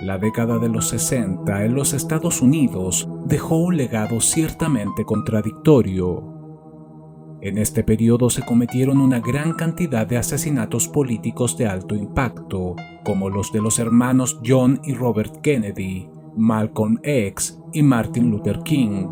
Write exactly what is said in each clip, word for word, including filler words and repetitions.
La década de los sesenta en los Estados Unidos dejó un legado ciertamente contradictorio. En este periodo se cometieron una gran cantidad de asesinatos políticos de alto impacto, como los de los hermanos John y Robert Kennedy, Malcolm X y Martin Luther King.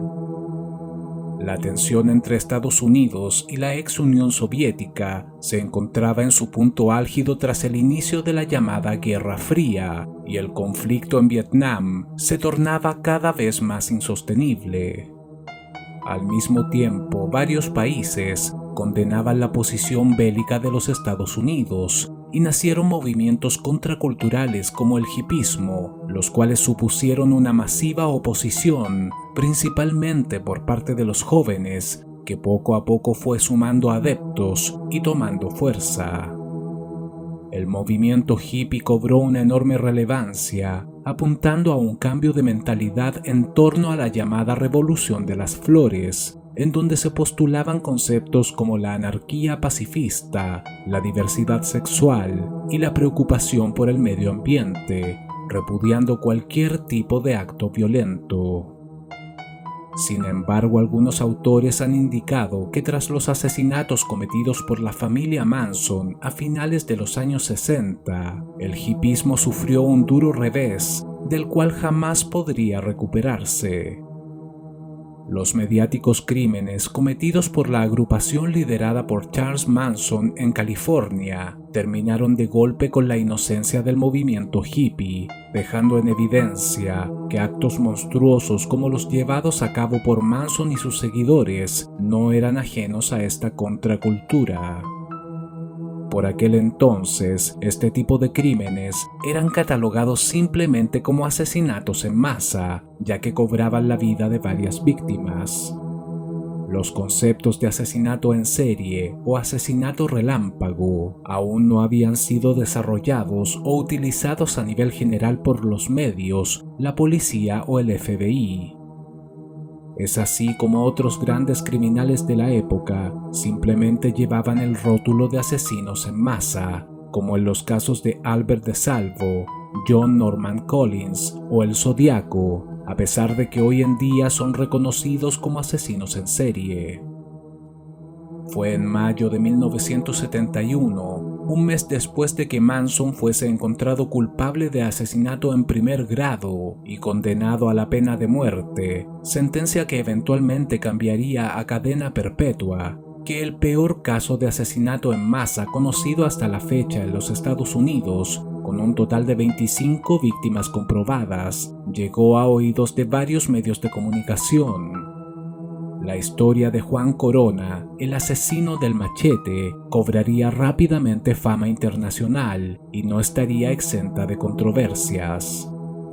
La tensión entre Estados Unidos y la ex Unión Soviética se encontraba en su punto álgido tras el inicio de la llamada Guerra Fría, y el conflicto en Vietnam se tornaba cada vez más insostenible. Al mismo tiempo, varios países condenaban la posición bélica de los Estados Unidos y nacieron movimientos contraculturales como el hipismo, los cuales supusieron una masiva oposición, principalmente por parte de los jóvenes, que poco a poco fue sumando adeptos y tomando fuerza. El movimiento hippie cobró una enorme relevancia, apuntando a un cambio de mentalidad en torno a la llamada Revolución de las Flores, en donde se postulaban conceptos como la anarquía pacifista, la diversidad sexual y la preocupación por el medio ambiente, repudiando cualquier tipo de acto violento. Sin embargo, algunos autores han indicado que tras los asesinatos cometidos por la familia Manson a finales de los años sesenta, el hipismo sufrió un duro revés, del cual jamás podría recuperarse. Los mediáticos crímenes cometidos por la agrupación liderada por Charles Manson en California terminaron de golpe con la inocencia del movimiento hippie, dejando en evidencia que actos monstruosos como los llevados a cabo por Manson y sus seguidores no eran ajenos a esta contracultura. Por aquel entonces, este tipo de crímenes eran catalogados simplemente como asesinatos en masa, ya que cobraban la vida de varias víctimas. Los conceptos de asesinato en serie o asesinato relámpago aún no habían sido desarrollados o utilizados a nivel general por los medios, la policía o el F B I. Es así como otros grandes criminales de la época simplemente llevaban el rótulo de asesinos en masa, como en los casos de Albert DeSalvo, John Norman Collins o el Zodiaco, a pesar de que hoy en día son reconocidos como asesinos en serie. Fue en mayo de mil novecientos setenta y uno, un mes después de que Manson fuese encontrado culpable de asesinato en primer grado y condenado a la pena de muerte, sentencia que eventualmente cambiaría a cadena perpetua, que el peor caso de asesinato en masa conocido hasta la fecha en los Estados Unidos, con un total de veinticinco víctimas comprobadas, llegó a oídos de varios medios de comunicación. La historia de Juan Corona, el asesino del machete, cobraría rápidamente fama internacional y no estaría exenta de controversias.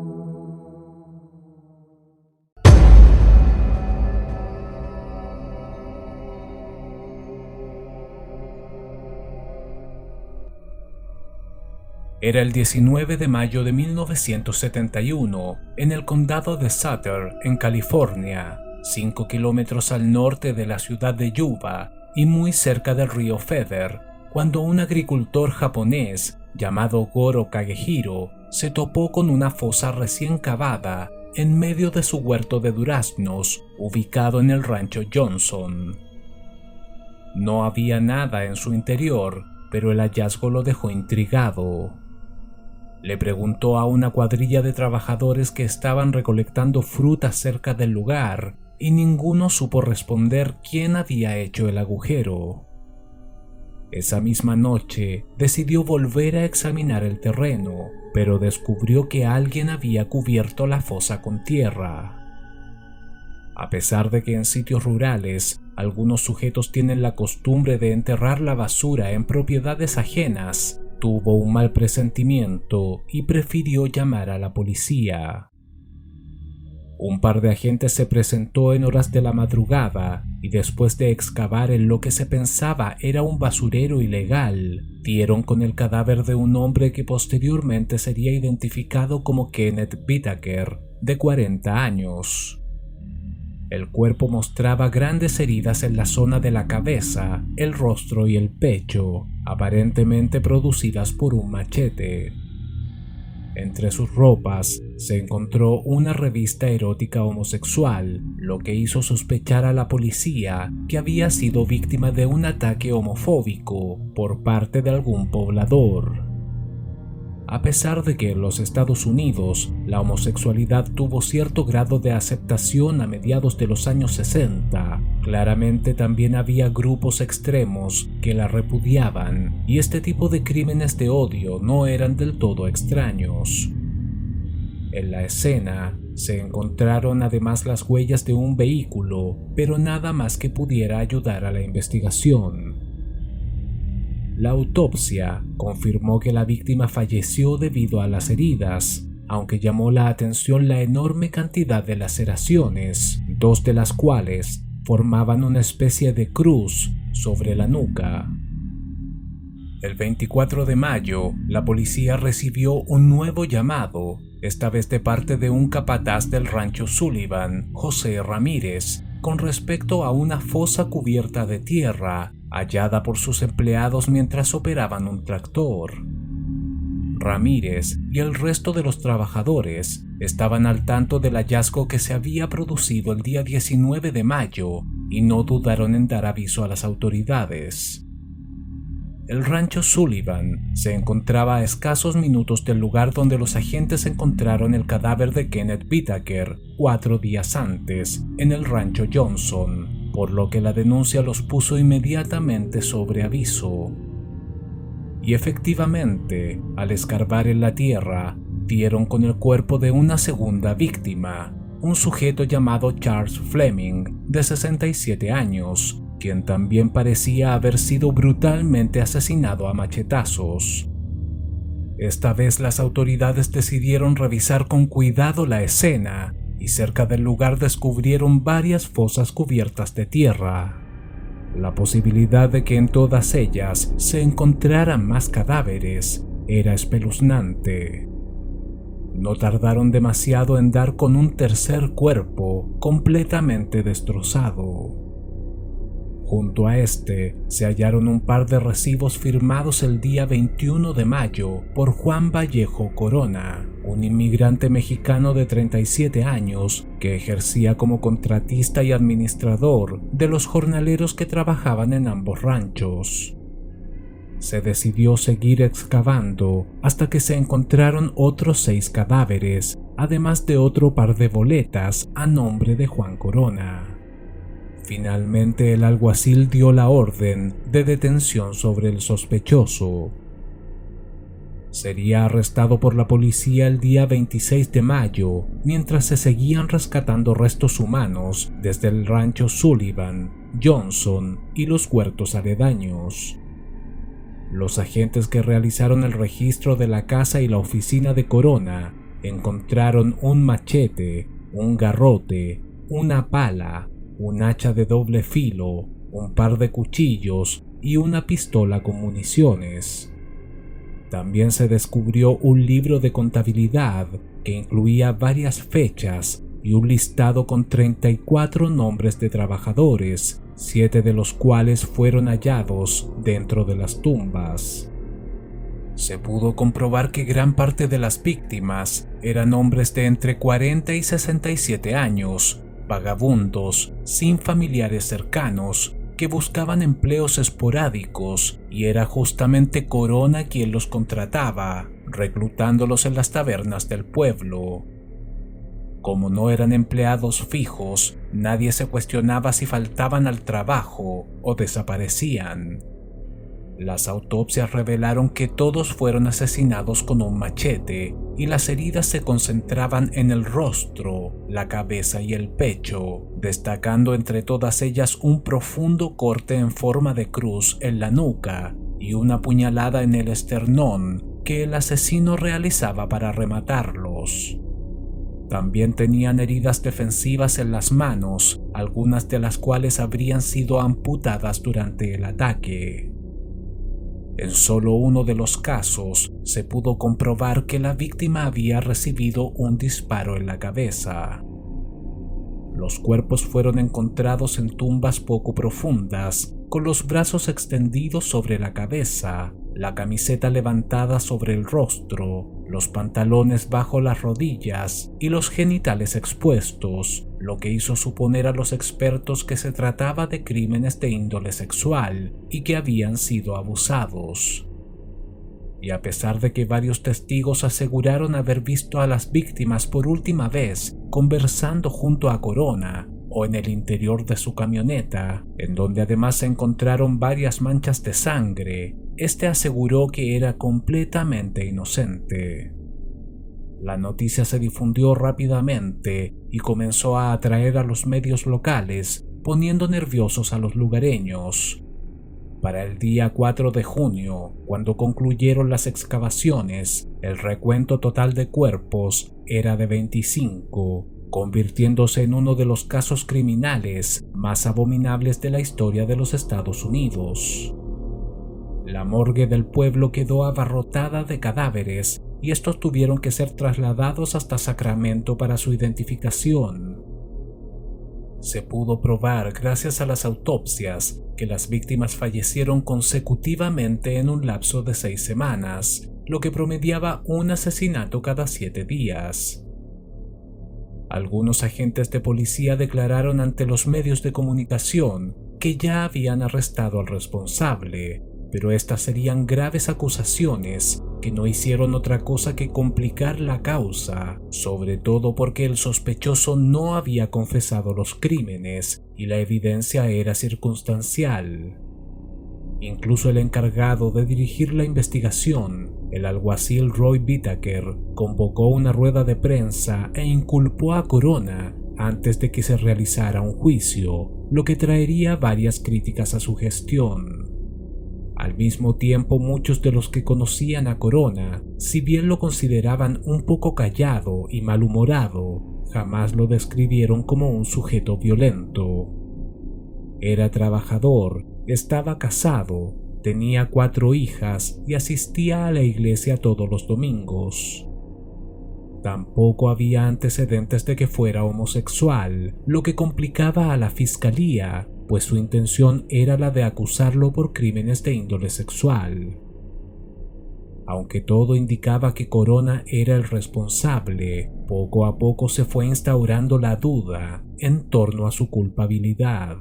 Era el diecinueve de mayo de mil novecientos setenta y uno, en el condado de Sutter, en California, cinco kilómetros al norte de la ciudad de Yuba y muy cerca del río Feather, cuando un agricultor japonés llamado Goro Kagehiro se topó con una fosa recién cavada en medio de su huerto de duraznos, ubicado en el rancho Johnson. No había nada en su interior, pero el hallazgo lo dejó intrigado. Le preguntó a una cuadrilla de trabajadores que estaban recolectando fruta cerca del lugar, y ninguno supo responder quién había hecho el agujero. Esa misma noche decidió volver a examinar el terreno, pero descubrió que alguien había cubierto la fosa con tierra. A pesar de que en sitios rurales algunos sujetos tienen la costumbre de enterrar la basura en propiedades ajenas, tuvo un mal presentimiento y prefirió llamar a la policía. Un par de agentes se presentó en horas de la madrugada y después de excavar en lo que se pensaba era un basurero ilegal, dieron con el cadáver de un hombre que posteriormente sería identificado como Kenneth Whitaker, de cuarenta años. El cuerpo mostraba grandes heridas en la zona de la cabeza, el rostro y el pecho, aparentemente producidas por un machete. Entre sus ropas se encontró una revista erótica homosexual, lo que hizo sospechar a la policía que había sido víctima de un ataque homofóbico por parte de algún poblador. A pesar de que en los Estados Unidos la homosexualidad tuvo cierto grado de aceptación a mediados de los años sesenta, claramente también había grupos extremos que la repudiaban, y este tipo de crímenes de odio no eran del todo extraños. En la escena se encontraron además las huellas de un vehículo, pero nada más que pudiera ayudar a la investigación. La autopsia confirmó que la víctima falleció debido a las heridas, aunque llamó la atención la enorme cantidad de laceraciones, dos de las cuales formaban una especie de cruz sobre la nuca. El veinticuatro de mayo, la policía recibió un nuevo llamado, esta vez de parte de un capataz del rancho Sullivan, José Ramírez, con respecto a una fosa cubierta de tierra hallada por sus empleados mientras operaban un tractor. Ramírez y el resto de los trabajadores estaban al tanto del hallazgo que se había producido el día diecinueve de mayo y no dudaron en dar aviso a las autoridades. El rancho Sullivan se encontraba a escasos minutos del lugar donde los agentes encontraron el cadáver de Kenneth Whitaker cuatro días antes, en el rancho Johnson, por lo que la denuncia los puso inmediatamente sobre aviso. Y efectivamente, al escarbar en la tierra, dieron con el cuerpo de una segunda víctima, un sujeto llamado Charles Fleming, de sesenta y siete años, quien también parecía haber sido brutalmente asesinado a machetazos. Esta vez las autoridades decidieron revisar con cuidado la escena y cerca del lugar descubrieron varias fosas cubiertas de tierra. La posibilidad de que en todas ellas se encontraran más cadáveres era espeluznante. No tardaron demasiado en dar con un tercer cuerpo completamente destrozado. Junto a este se hallaron un par de recibos firmados el día veintiuno de mayo por Juan Vallejo Corona, un inmigrante mexicano de treinta y siete años que ejercía como contratista y administrador de los jornaleros que trabajaban en ambos ranchos. Se decidió seguir excavando hasta que se encontraron otros seis cadáveres, además de otro par de boletas a nombre de Juan Corona. Finalmente el alguacil dio la orden de detención sobre el sospechoso. Sería arrestado por la policía el día veintiséis de mayo, mientras se seguían rescatando restos humanos desde el rancho Sullivan, Johnson y los huertos aledaños. Los agentes que realizaron el registro de la casa y la oficina de Corona encontraron un machete, un garrote, una pala, un hacha de doble filo, un par de cuchillos y una pistola con municiones. También se descubrió un libro de contabilidad que incluía varias fechas y un listado con treinta y cuatro nombres de trabajadores, siete de los cuales fueron hallados dentro de las tumbas. Se pudo comprobar que gran parte de las víctimas eran hombres de entre cuarenta y sesenta y siete años, vagabundos, sin familiares cercanos, que buscaban empleos esporádicos, y era justamente Corona quien los contrataba, reclutándolos en las tabernas del pueblo. Como no eran empleados fijos, nadie se cuestionaba si faltaban al trabajo o desaparecían. Las autopsias revelaron que todos fueron asesinados con un machete y las heridas se concentraban en el rostro, la cabeza y el pecho, destacando entre todas ellas un profundo corte en forma de cruz en la nuca y una puñalada en el esternón que el asesino realizaba para rematarlos. También tenían heridas defensivas en las manos, algunas de las cuales habrían sido amputadas durante el ataque. En solo uno de los casos se pudo comprobar que la víctima había recibido un disparo en la cabeza. Los cuerpos fueron encontrados en tumbas poco profundas, con los brazos extendidos sobre la cabeza, la camiseta levantada sobre el rostro, los pantalones bajo las rodillas y los genitales expuestos, lo que hizo suponer a los expertos que se trataba de crímenes de índole sexual y que habían sido abusados. Y a pesar de que varios testigos aseguraron haber visto a las víctimas por última vez conversando junto a Corona o en el interior de su camioneta, en donde además se encontraron varias manchas de sangre, este aseguró que era completamente inocente. La noticia se difundió rápidamente y comenzó a atraer a los medios locales, poniendo nerviosos a los lugareños. Para el día cuatro de junio, cuando concluyeron las excavaciones, el recuento total de cuerpos era de veinticinco, convirtiéndose en uno de los casos criminales más abominables de la historia de los Estados Unidos. La morgue del pueblo quedó abarrotada de cadáveres y estos tuvieron que ser trasladados hasta Sacramento para su identificación. Se pudo probar, gracias a las autopsias, que las víctimas fallecieron consecutivamente en un lapso de seis semanas, lo que promediaba un asesinato cada siete días. Algunos agentes de policía declararon ante los medios de comunicación que ya habían arrestado al responsable, pero estas serían graves acusaciones que no hicieron otra cosa que complicar la causa, sobre todo porque el sospechoso no había confesado los crímenes y la evidencia era circunstancial. Incluso el encargado de dirigir la investigación, el alguacil Roy Whittaker, convocó una rueda de prensa e inculpó a Corona antes de que se realizara un juicio, lo que traería varias críticas a su gestión. Al mismo tiempo, muchos de los que conocían a Corona, si bien lo consideraban un poco callado y malhumorado, jamás lo describieron como un sujeto violento. Era trabajador, estaba casado, tenía cuatro hijas y asistía a la iglesia todos los domingos. Tampoco había antecedentes de que fuera homosexual, lo que complicaba a la fiscalía, pues su intención era la de acusarlo por crímenes de índole sexual. Aunque todo indicaba que Corona era el responsable, poco a poco se fue instaurando la duda en torno a su culpabilidad.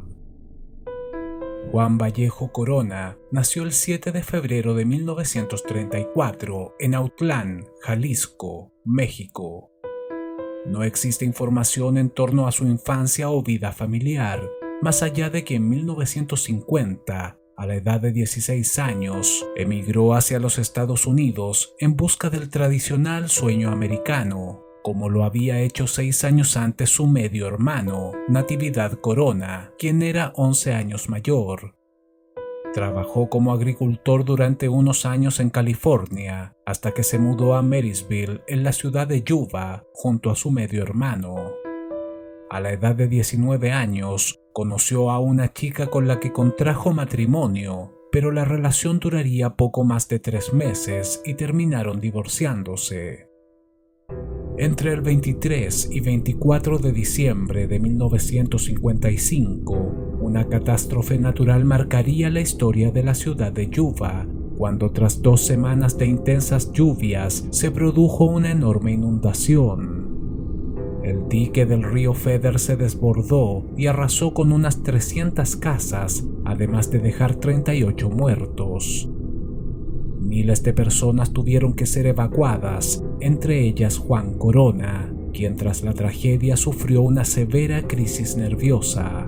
Juan Vallejo Corona nació el siete de febrero de mil novecientos treinta y cuatro en Autlán, Jalisco, México. No existe información en torno a su infancia o vida familiar, más allá de que en mil novecientos cincuenta, a la edad de dieciséis años, emigró hacia los Estados Unidos en busca del tradicional sueño americano, como lo había hecho seis años antes su medio hermano, Natividad Corona, quien era once años mayor. Trabajó como agricultor durante unos años en California, hasta que se mudó a Marysville, en la ciudad de Yuba, junto a su medio hermano. A la edad de diecinueve años, conoció a una chica con la que contrajo matrimonio, pero la relación duraría poco más de tres meses y terminaron divorciándose. Entre el veintitrés y veinticuatro de diciembre de mil novecientos cincuenta y cinco, una catástrofe natural marcaría la historia de la ciudad de Yuba, cuando tras dos semanas de intensas lluvias se produjo una enorme inundación. El dique del río Feather se desbordó y arrasó con unas trescientas casas, además de dejar treinta y ocho muertos. Miles de personas tuvieron que ser evacuadas, entre ellas Juan Corona, quien tras la tragedia sufrió una severa crisis nerviosa.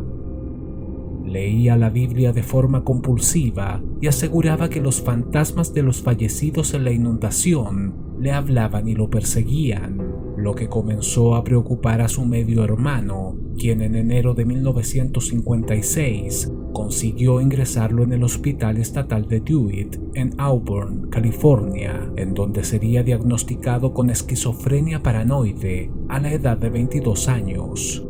Leía la Biblia de forma compulsiva y aseguraba que los fantasmas de los fallecidos en la inundación le hablaban y lo perseguían, lo que comenzó a preocupar a su medio hermano, quien en enero de mil novecientos cincuenta y seis consiguió ingresarlo en el Hospital Estatal de DeWitt, en Auburn, California, en donde sería diagnosticado con esquizofrenia paranoide a la edad de veintidós años.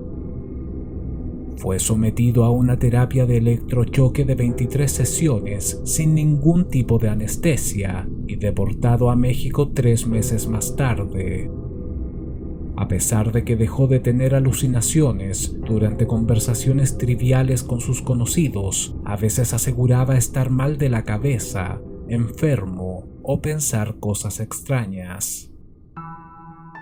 Fue sometido a una terapia de electrochoque de veintitrés sesiones sin ningún tipo de anestesia y deportado a México tres meses más tarde. A pesar de que dejó de tener alucinaciones, durante conversaciones triviales con sus conocidos, a veces aseguraba estar mal de la cabeza, enfermo o pensar cosas extrañas.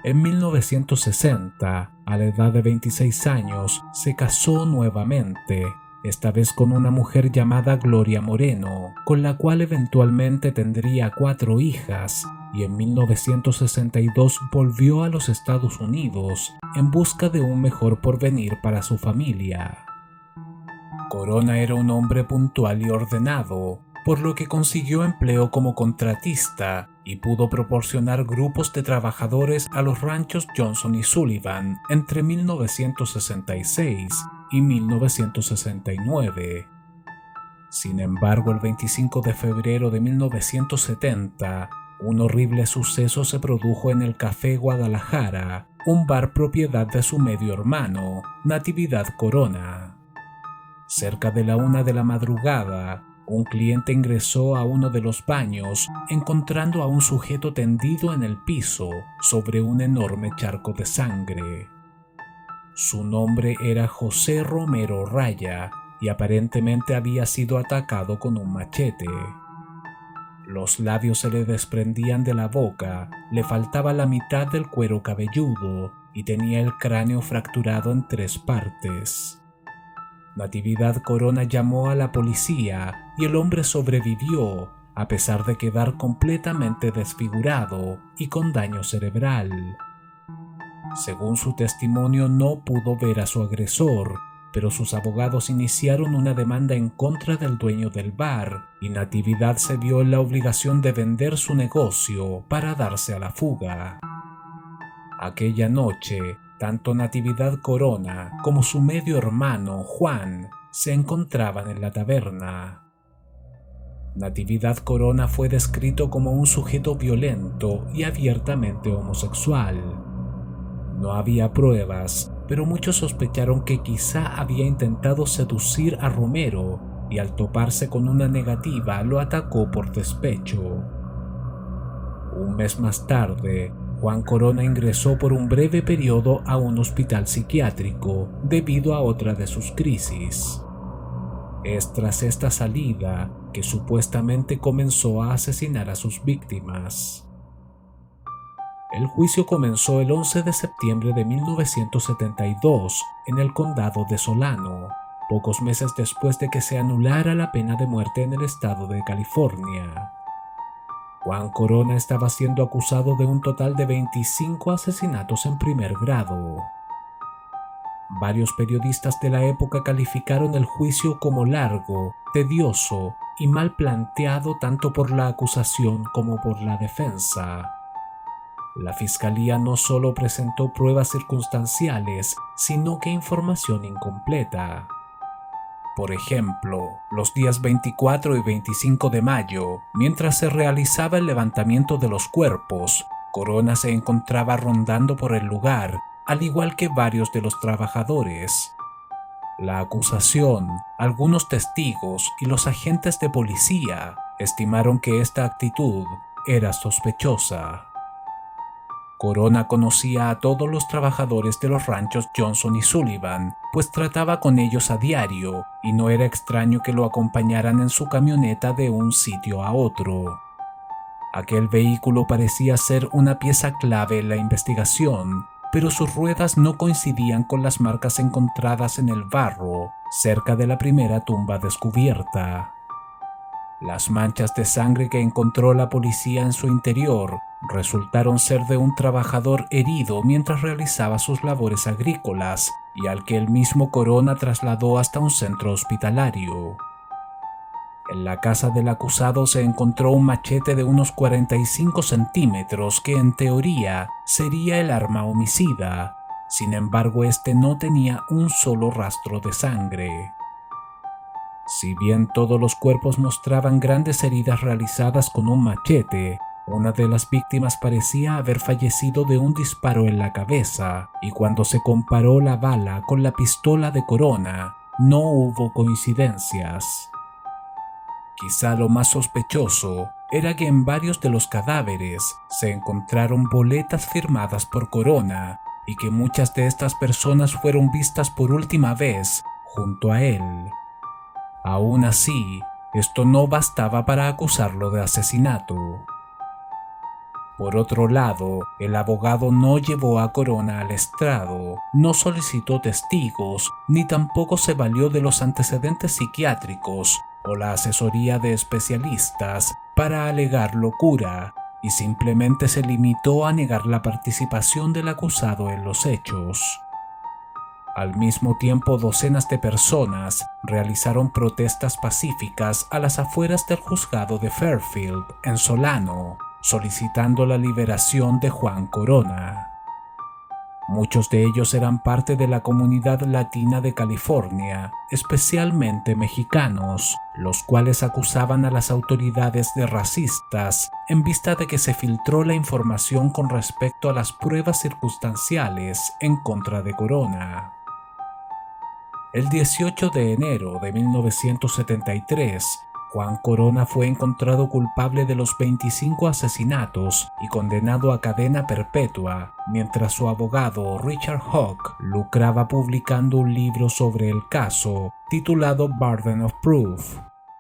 En mil novecientos sesenta, a la edad de veintiséis años, se casó nuevamente, esta vez con una mujer llamada Gloria Moreno, con la cual eventualmente tendría cuatro hijas, y en mil novecientos sesenta y dos volvió a los Estados Unidos en busca de un mejor porvenir para su familia. Corona era un hombre puntual y ordenado, por lo que consiguió empleo como contratista y pudo proporcionar grupos de trabajadores a los ranchos Johnson y Sullivan entre mil novecientos sesenta y seis y mil novecientos sesenta y nueve. Sin embargo, el veinticinco de febrero de mil novecientos setenta, un horrible suceso se produjo en el Café Guadalajara, un bar propiedad de su medio hermano, Natividad Corona. Cerca de la una de la madrugada, un cliente ingresó a uno de los baños, encontrando a un sujeto tendido en el piso sobre un enorme charco de sangre. Su nombre era José Romero Raya y aparentemente había sido atacado con un machete. Los labios se le desprendían de la boca, le faltaba la mitad del cuero cabelludo y tenía el cráneo fracturado en tres partes. Natividad Corona llamó a la policía y el hombre sobrevivió, a pesar de quedar completamente desfigurado y con daño cerebral. Según su testimonio, no pudo ver a su agresor, pero sus abogados iniciaron una demanda en contra del dueño del bar y Natividad se vio en la obligación de vender su negocio para darse a la fuga. Aquella noche, tanto Natividad Corona como su medio hermano, Juan, se encontraban en la taberna. Natividad Corona fue descrito como un sujeto violento y abiertamente homosexual. No había pruebas, pero muchos sospecharon que quizá había intentado seducir a Romero y al toparse con una negativa lo atacó por despecho. Un mes más tarde, Juan Corona ingresó por un breve periodo a un hospital psiquiátrico debido a otra de sus crisis. Es tras esta salida que supuestamente comenzó a asesinar a sus víctimas. El juicio comenzó el once de septiembre de mil novecientos setenta y dos en el condado de Solano, pocos meses después de que se anulara la pena de muerte en el estado de California. Juan Corona estaba siendo acusado de un total de veinticinco asesinatos en primer grado. Varios periodistas de la época calificaron el juicio como largo, tedioso y mal planteado tanto por la acusación como por la defensa. La fiscalía no solo presentó pruebas circunstanciales, sino que información incompleta. Por ejemplo, los días veinticuatro y veinticinco de mayo, mientras se realizaba el levantamiento de los cuerpos, Corona se encontraba rondando por el lugar, al igual que varios de los trabajadores. La acusación, algunos testigos y los agentes de policía estimaron que esta actitud era sospechosa. Corona conocía a todos los trabajadores de los ranchos Johnson y Sullivan, pues trataba con ellos a diario y no era extraño que lo acompañaran en su camioneta de un sitio a otro. Aquel vehículo parecía ser una pieza clave en la investigación, pero sus ruedas no coincidían con las marcas encontradas en el barro, cerca de la primera tumba descubierta. Las manchas de sangre que encontró la policía en su interior resultaron ser de un trabajador herido mientras realizaba sus labores agrícolas y al que el mismo Corona trasladó hasta un centro hospitalario. En la casa del acusado se encontró un machete de unos cuarenta y cinco centímetros que en teoría sería el arma homicida. Sin embargo, este no tenía un solo rastro de sangre. Si bien todos los cuerpos mostraban grandes heridas realizadas con un machete, una de las víctimas parecía haber fallecido de un disparo en la cabeza, y cuando se comparó la bala con la pistola de Corona, no hubo coincidencias. Quizá lo más sospechoso era que en varios de los cadáveres se encontraron boletas firmadas por Corona y que muchas de estas personas fueron vistas por última vez junto a él. Aún así, esto no bastaba para acusarlo de asesinato. Por otro lado, el abogado no llevó a Corona al estrado, no solicitó testigos, ni tampoco se valió de los antecedentes psiquiátricos o la asesoría de especialistas para alegar locura, y simplemente se limitó a negar la participación del acusado en los hechos. Al mismo tiempo, docenas de personas realizaron protestas pacíficas a las afueras del juzgado de Fairfield, en Solano, solicitando la liberación de Juan Corona. Muchos de ellos eran parte de la comunidad latina de California, especialmente mexicanos, los cuales acusaban a las autoridades de racistas en vista de que se filtró la información con respecto a las pruebas circunstanciales en contra de Corona. El dieciocho de enero de mil novecientos setenta y tres, Juan Corona fue encontrado culpable de los veinticinco asesinatos y condenado a cadena perpetua, mientras su abogado Richard Hawk lucraba publicando un libro sobre el caso titulado Burden of Proof.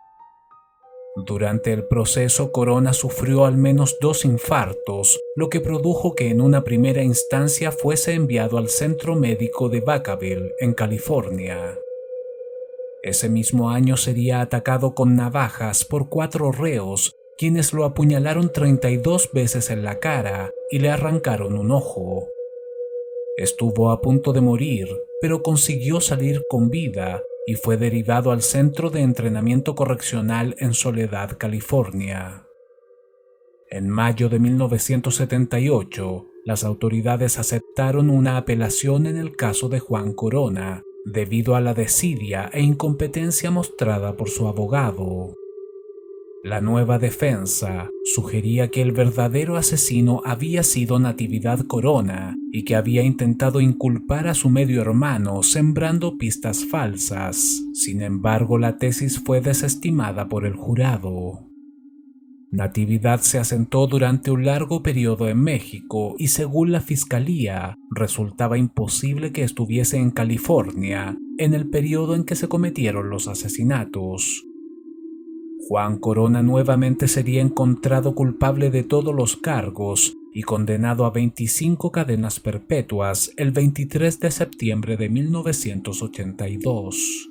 Durante el proceso, Corona sufrió al menos dos infartos, lo que produjo que en una primera instancia fuese enviado al Centro Médico de Vacaville, en California. Ese mismo año sería atacado con navajas por cuatro reos, quienes lo apuñalaron treinta y dos veces en la cara y le arrancaron un ojo. Estuvo a punto de morir, pero consiguió salir con vida y fue derivado al Centro de Entrenamiento Correccional en Soledad, California. En mayo de mil novecientos setenta y ocho, las autoridades aceptaron una apelación en el caso de Juan Corona, debido a la desidia e incompetencia mostrada por su abogado. La nueva defensa sugería que el verdadero asesino había sido Natividad Corona y que había intentado inculpar a su medio hermano sembrando pistas falsas. Sin embargo, la tesis fue desestimada por el jurado. Natividad se asentó durante un largo periodo en México y, según la fiscalía, resultaba imposible que estuviese en California en el periodo en que se cometieron los asesinatos. Juan Corona nuevamente sería encontrado culpable de todos los cargos y condenado a veinticinco cadenas perpetuas el veintitrés de septiembre de mil novecientos ochenta y dos.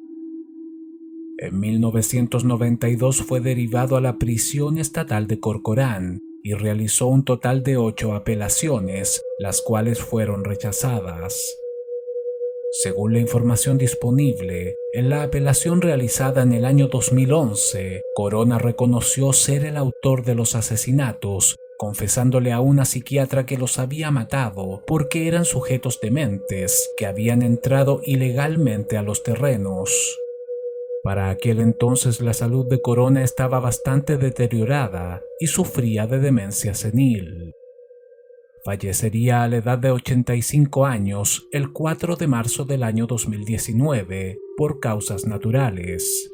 En mil novecientos noventa y dos fue derivado a la prisión estatal de Corcoran y realizó un total de ocho apelaciones, las cuales fueron rechazadas. Según la información disponible, en la apelación realizada en el año dos mil once, Corona reconoció ser el autor de los asesinatos, confesándole a una psiquiatra que los había matado porque eran sujetos dementes que habían entrado ilegalmente a los terrenos. Para aquel entonces la salud de Corona estaba bastante deteriorada y sufría de demencia senil. Fallecería a la edad de ochenta y cinco años el cuatro de marzo del año dos mil diecinueve por causas naturales.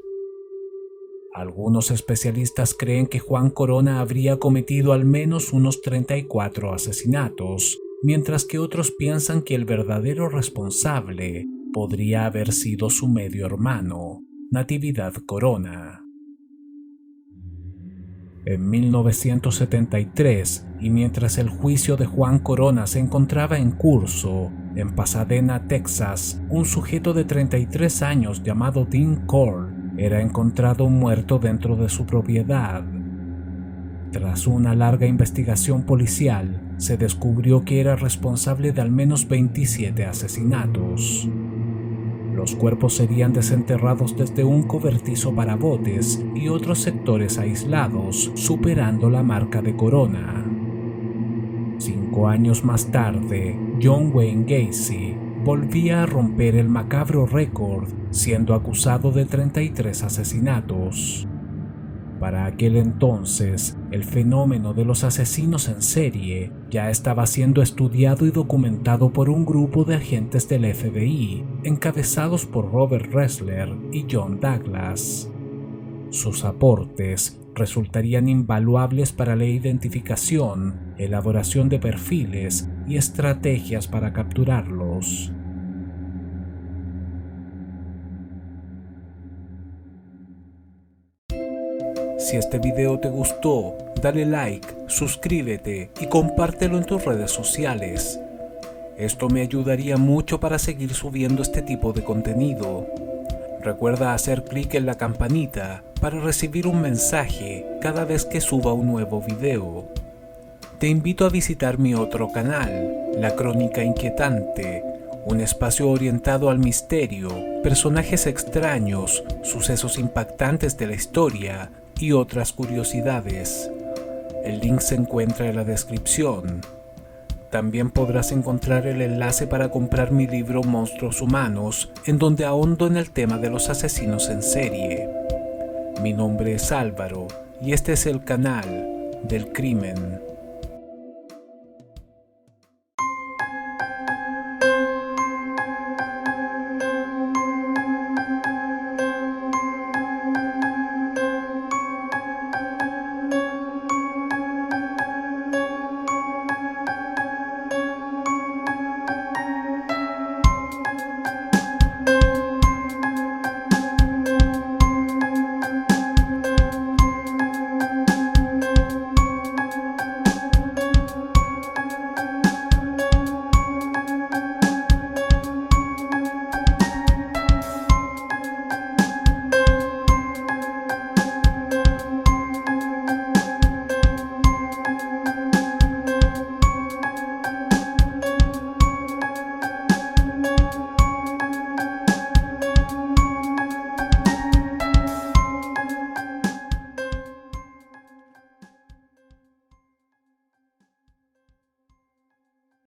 Algunos especialistas creen que Juan Corona habría cometido al menos unos treinta y cuatro asesinatos, mientras que otros piensan que el verdadero responsable podría haber sido su medio hermano, Natividad Corona. En mil novecientos setenta y tres, y mientras el juicio de Juan Corona se encontraba en curso, en Pasadena, Texas, un sujeto de treinta y tres años llamado Dean Cole era encontrado muerto dentro de su propiedad. Tras una larga investigación policial, se descubrió que era responsable de al menos veintisiete asesinatos. Los cuerpos serían desenterrados desde un cobertizo para botes y otros sectores aislados, superando la marca de Corona. Cinco años más tarde, John Wayne Gacy volvía a romper el macabro récord, siendo acusado de treinta y tres asesinatos. Para aquel entonces, el fenómeno de los asesinos en serie ya estaba siendo estudiado y documentado por un grupo de agentes del F B I, encabezados por Robert Ressler y John Douglas. Sus aportes resultarían invaluables para la identificación, elaboración de perfiles y estrategias para capturarlos. Si este video te gustó, dale like, suscríbete y compártelo en tus redes sociales. Esto me ayudaría mucho para seguir subiendo este tipo de contenido. Recuerda hacer clic en la campanita para recibir un mensaje cada vez que suba un nuevo video. Te invito a visitar mi otro canal, La Crónica Inquietante, un espacio orientado al misterio, personajes extraños, sucesos impactantes de la historia y otras curiosidades. El link se encuentra en la descripción. También podrás encontrar el enlace para comprar mi libro Monstruos Humanos, en donde ahondo en el tema de los asesinos en serie. Mi nombre es Álvaro y este es el canal del crimen.